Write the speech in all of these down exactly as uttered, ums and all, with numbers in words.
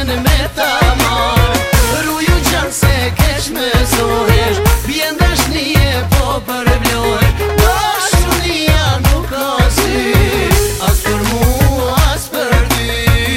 mendjen me ta marë. Ruju gjanë se keq me zohesh, bjen dashnije po për vlohesh. Dashunia nuk ka sy, as për mu, as për ty.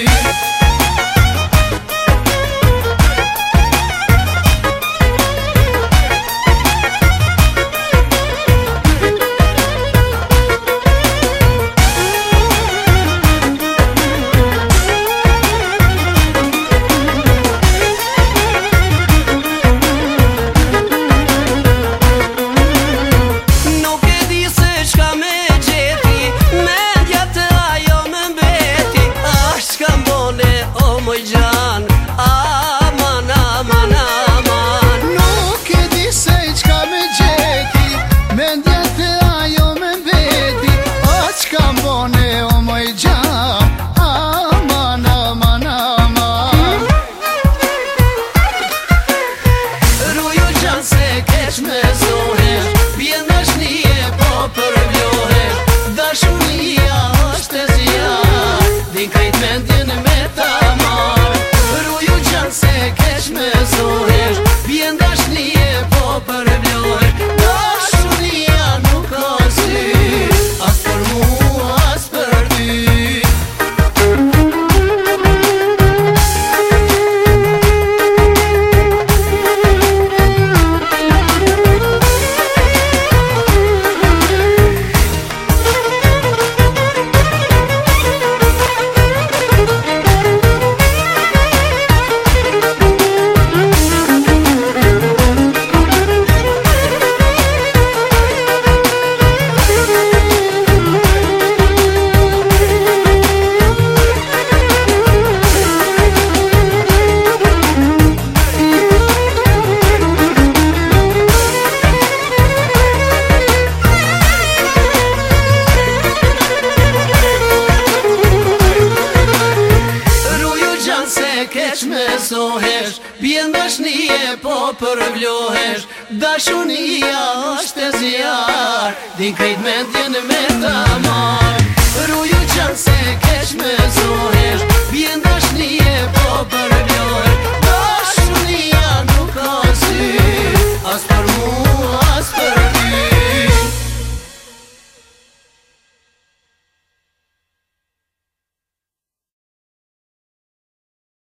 Keq me zohesh, bjen dashnije po për vlohesh. Dashunia është e zjarë, din krejt mendjen me ta marë. Ruju qanë se keq me zohesh, bjen dashnije